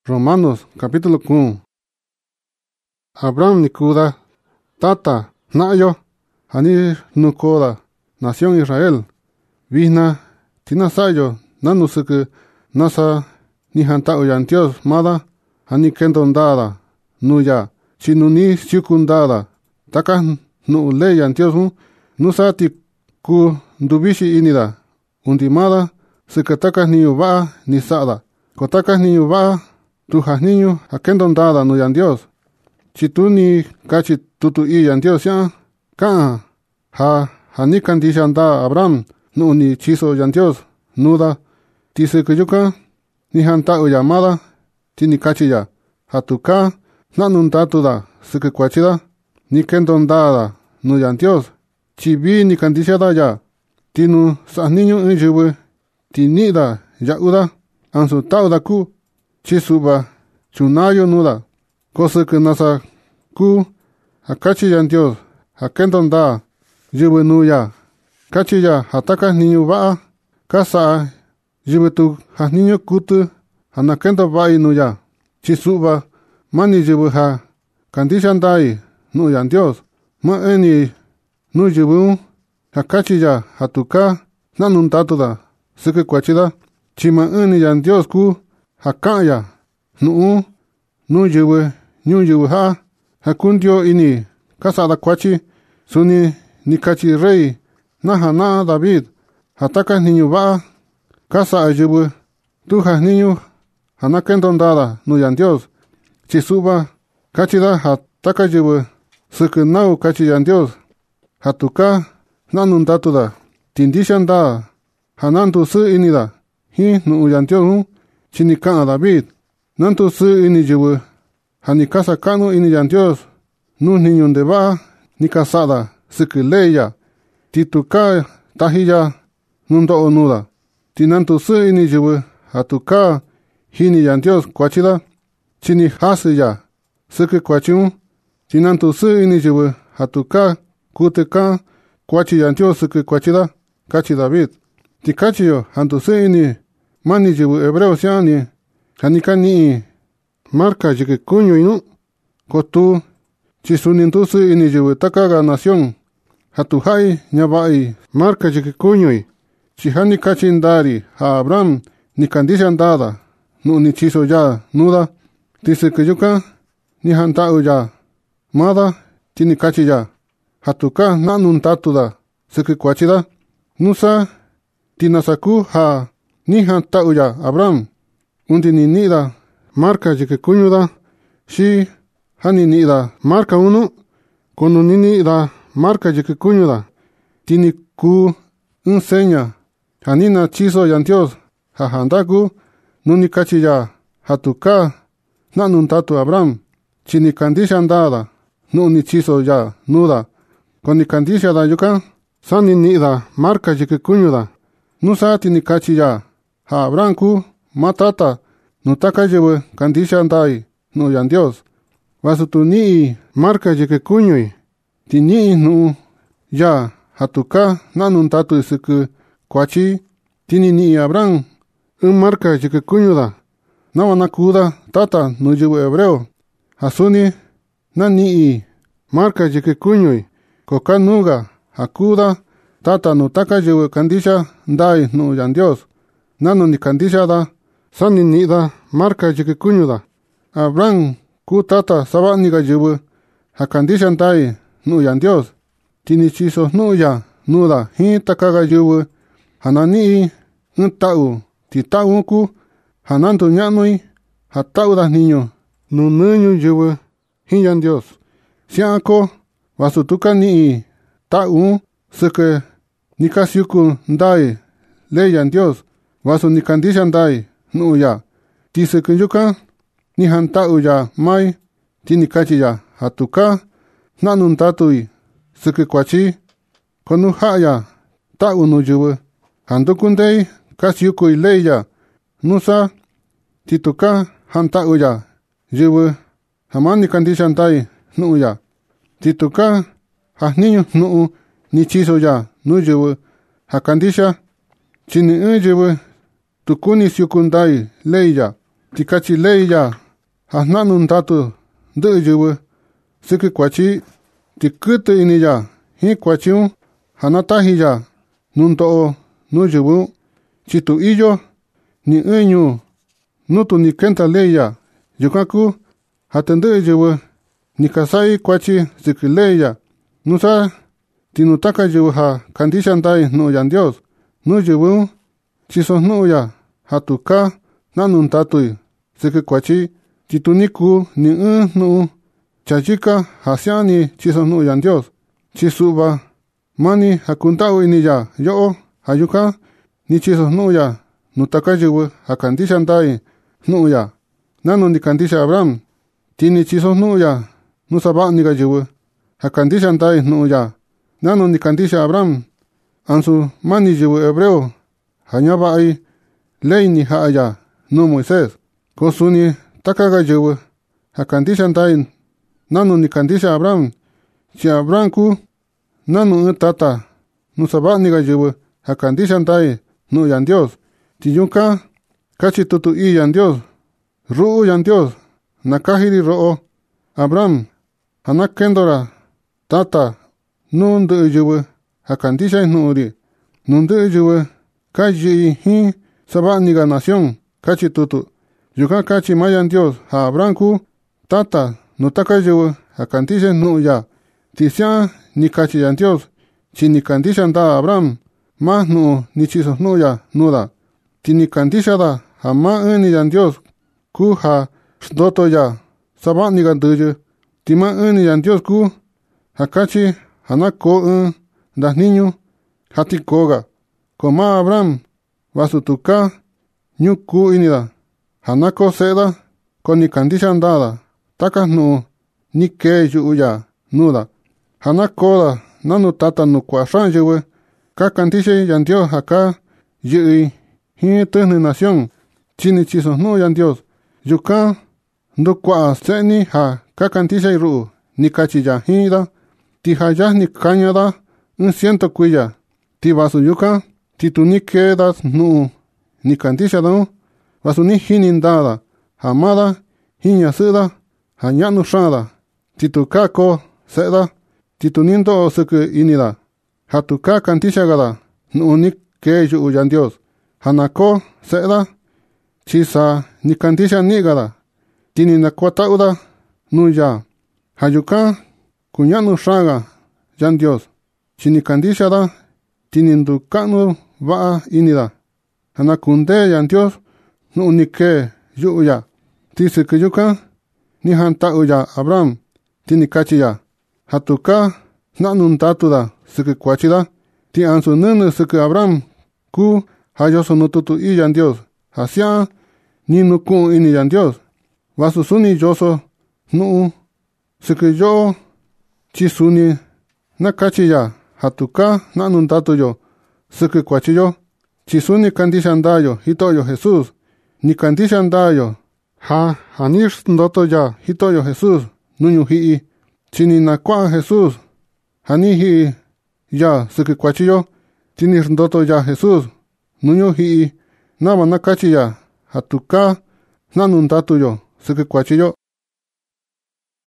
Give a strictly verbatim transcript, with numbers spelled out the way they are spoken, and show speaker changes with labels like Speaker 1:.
Speaker 1: Romanos capítulo uno. Abraham nikuda tata nayo hani nukoda nación Israel. Vihna tinasayo nanusuku nasa nihanta uyantios mada hani kendondada nuya chinuni siukundada taka nu le yantios mu nusati ku ndubishi inida undimada sikataka ni uba ni sada kotaka ni uba tu hasniño akendondada no yan Dios. Chituni kachi tutu i yan Dios ya ka ha hani kandishanda Abraham no ni chiso yan Dios nuda tise kuyuka ni hanta uyamada tini kachi ya hatuka nanunda tuda sike kwachida ni kendondada no yan Dios. Chibi ni kandishada ya tinu sahniño injubu tinida ya uda ansu tauda ku chisuba chunayo nuda cosa que nasa ku akachi yan Dios akendonda jibu nuya kachi ya hataka niño ba kasa jibu tu hasniño kutu hanakendo ba nuya chisuba mani jibu ha kandishandai nu yan Dios ma eni nu jibu hakachi ya hatuka nanundatuda sike kwachida chima eni yan Dios ku hakaya nu nu jiwe nyu jiwe ha hakundio ini kasada kwachi suni nikachi rey naha na David hataka niño ba kasa jiwe tuja niño hanakendondada nu yan Dios chisuba kachida hataka jiwe sukunau kachi yan Dios hatuka nanundatuda tindishanda hanantu su inida hi nu yan Dios chinika David nanto su ini jibu hani casa kano ini yan Dios nu niño de ba ni casada sikileya tituka tahiya nundo onuda tinanto su ini jibu hatuka hini yan Dios kwachida chini hasiya siki kwachimu tinanto su ini jibu hatuka kuteka kwachi yan Dios siki kwachida kachi David tikachiyo hanto su ini mani jibu hebreo siani kanika ni marca jike kuño inu kotu chisunintusu ini jibu takaga nación hatuhai nyabai marca jike kuño chihani kachindari ha Abraham ni kandishandada nu ni chiso ya nuda tise kuyuka ni hanta uya mada tini kachi ya hatuka nanuntatuda siki kwachida nusa tinasaku ha ni hanta uya Abraham undi ni nida marca jike kuñuda shi hani nida marca uno kono ni nida marca jike kuñuda tini ku enseña hanina chiso yan Dios hahandaku nuni kachi ya hatuka nanuntatu Abraham chini kandishandada nuni chiso ya nuda koni kandishada yuka sani nida marca jike kuñuda nusa tini kachi ya ha Abraham ku matata nutaka jibu kandishandai nu yan Dios wasutu ni marca jike kuñui tini nu ya hatuka nanuntatu isiku kwachi tini ni Abraham un marca jike kuñuda nawana kuda tata nu jibu hebreo hasuni na ni marca jike kuñui koka nuga hakuda tata nutaka jibu kandisha ndai nu yan Dios nanu ni kandishada sani nida marca jike kuñuda Abraham ku tata sabaniga jibu hakandishandai nu yan Dios tini chiso nu ya nuda hi takaga jibu hanani untau titau ku hanantu ñanui hatauda niño nu nuñu jibu hi yan Dios siako wasutuka ni tau sike nikasiuku ndai le yan Dios wasu ni kandishandai nu ya tise kunyuka ni hanta uya mai tini kachi ya hatuka nanuntatui sike kwachi konu haya ta unu jibu handukundei kasiuku ileya nusa tituka hanta uya jibu hamani kandishandai nu ya tituka hasniño nu ni chiso ya nu jibu hakandisha chini jibu tukuni siukundai leya tikachi ley ya hananun tatu de juwe siki kwachi tikutu ini ya hi kwachiun hanatahi ya nunto nu juwu chitu iyo ni enyu nutu ni kenta ley ya yukaku hatende juwe nikasai kwachi siki ley ya nusa tinutaka juwe ha kandishandai no yan Dios nu juwu chisos nu ya hatuka nanun tatui siki kwachi chituniku ni un nu chachika hasiani chisos nu yan Dios chisuba mani hakuntau ini ya yo hayuka ni chisos nu ya nutaka juwe hakandishandai nu ya nanun ni kandisha Abraham tini chisos nu ya nusaba ni ga juwe hakandishandai nu ya nanun ni kandisha Abraham ansu mani juwe hebreo hanyaba ai ley ni haya no Moisés kosuni takaga juwe hakandishandai nanu ni kandisha Abraham si Abraham ku nanu tata nusaba ni ga juwe hakandishandai no yan Dios tiyuka kachi tutu i yan Dios ruu yan Dios nakahiri roo Abraham hanakendora tata nundu juwe hakandisha nuri nundu juwe kaji hi sabani ga nación kachi tutu yuka kachi mayan Dios ha Abraham ku tata nutaka juwe hakandisha nu ya tisya ni kachi yan Dios chi ni kandisha da Abraham ma nu ni chisos nu ya nuda ti ni kandisha da ha ma ni yan Dios ku ha shdoto ya sabani ga duju ti ma ni yan Dios ku hakachi hanako un das niño hati koga koma Abraham wasutuka nyuku inida hanako seda koni kandisha ndada taka nu nike yuya nuda hanako da nanu tata nu kwashan juwe ka kandisha yan Dios haka yui hi tuhni nación chini chisos nu yan Dios yuka ndu kwa seni ha ka kandisha ru ni kachi ya hida ti haya ni kañada un ciento kuya ti vasu yuka ti tu ni quedas nu ni kandisha da vasu ni hinindada hamada hinya seda hanyanu shada ti tu kako seda ti tu nindo suku inida hatuka kandisha gada nu ni ke yu yan Dios hanako seda chisa ni kandisha ni gada tini na kwata uda nu ya hayuka kunyanu shaga yan Dios chini kandisha da tinindu kanu va inida hanakunde yan Dios nu nike yuya tisi kuyuka ni hanta uya Abraham tini kachiya hatuka nanun tatuda siki kwachida ti ansu nunu siki Abraham ku hayoso nututu i yan Dios hasia ni nuku ini yan Dios wasu suni yoso nu siki yo chisuni nakachiya hatuka nanun tatuyo siki kwachiyo chisuni kandishandayo hitoyo Jesús ni kandishandayo ha hanish ndoto ya hitoyo Jesús nuñu hii chini nakwa Jesús hani hii ya siki kwachiyo tini ndoto ya Jesús nuñu hii nama nakachiya hatuka nanun tatuyo siki kwachiyo